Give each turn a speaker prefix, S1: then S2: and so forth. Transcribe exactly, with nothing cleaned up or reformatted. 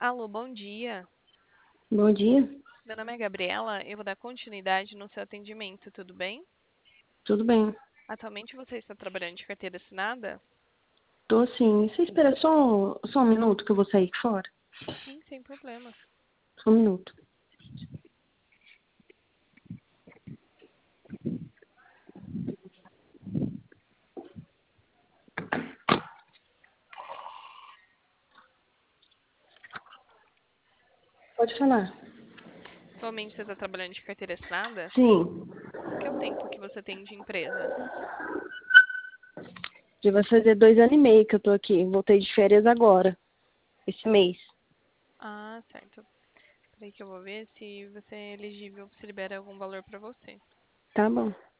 S1: Alô, bom dia.
S2: Bom dia,
S1: Meu nome é Gabriela, eu vou dar continuidade no seu atendimento, tudo bem?
S2: tudo bem?
S1: Atualmente você está trabalhando de carteira assinada?
S2: Tô sim. Você espera só, um- só um minuto que eu vou sair fora?
S1: Sim, sem problemas.
S2: Só um minuto. Pode falar.
S1: Atualmente você está trabalhando de carteira assinada?
S2: Sim,
S1: Qual que é o tempo que você tem de empresa?
S2: já vai fazer dois anos e meio que eu tô aqui. Voltei de férias agora, esse mês.
S1: Ah, certo. Peraí que eu vou ver se você é elegível, se libera algum valor para você.
S2: Tá bom.